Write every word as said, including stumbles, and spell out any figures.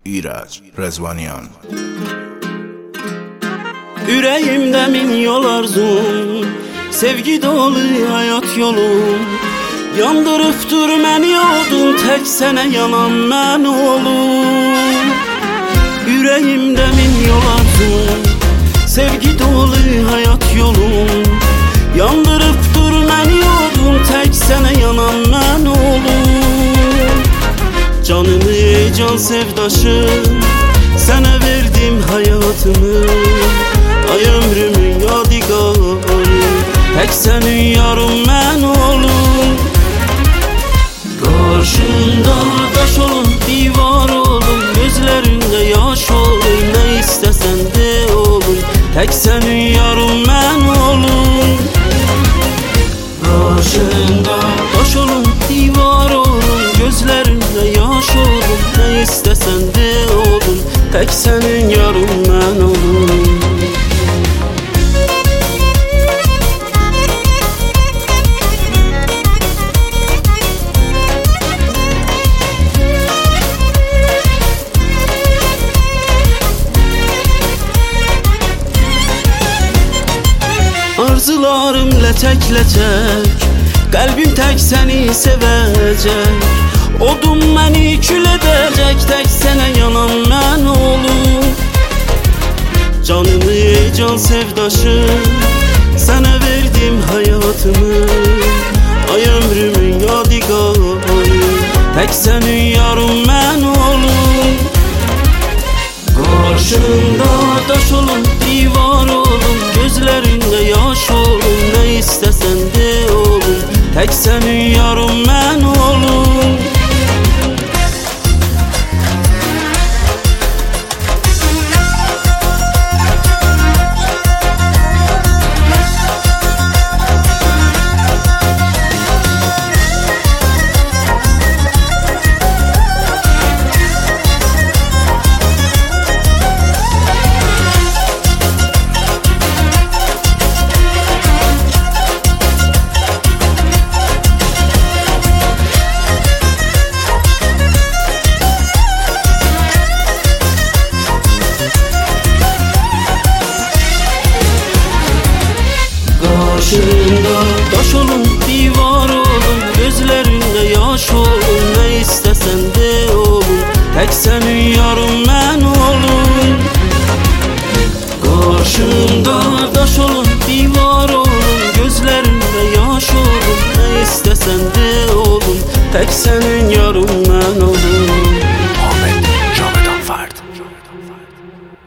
İraç Rezvanyan. Ürəyimdə min yol arzum, sevgi dolu hayat yolum. Yandırıbdır məni odun, tək sənə yanan mən olum. Ürəyimdə min yol arzum, sevgi dolu hayat yolum. Yandırıbdır məni odun, tək sənə yanan mən olum. Canımı can sevdaşım, sənə verdim hayatımı. Ay ömrümün yadigarı, tək sənin yarım mən olum. Qarşında daş olun, divar olun, gözlərində yaş olun. Nə istəsən de olun, tək sənin yarım mən olum. Qarşında daş olun, divar olun, gözlərində yaş olun. Nə istəsən de olun, tək sənin yarım mən olum. Arzularım ləçək ləçək, qəlbim tək səni sevəcək. Odum məni kül edəcək, tək sənə yanan mən olum. Canımı can sevdaşım, sənə verdim hayatımı. Ay ömrümün yadigarı, tək sənin yarım mən olum. Qarşında daş olun, divar olun, gözlərində yaş olun. Nə istəsən de olun, tək sənin yarım mən olum. Qarşında daş olun, divar olun, gözlərində yaş olun. Nə istəsən de olun, tək sənin yarım mən olum. Qarşında daş olun, divar olun, gözlərində yaş olun. Nə istəsən de olun, tək sənin yarım mən olum. Ahmet Javedan Fard.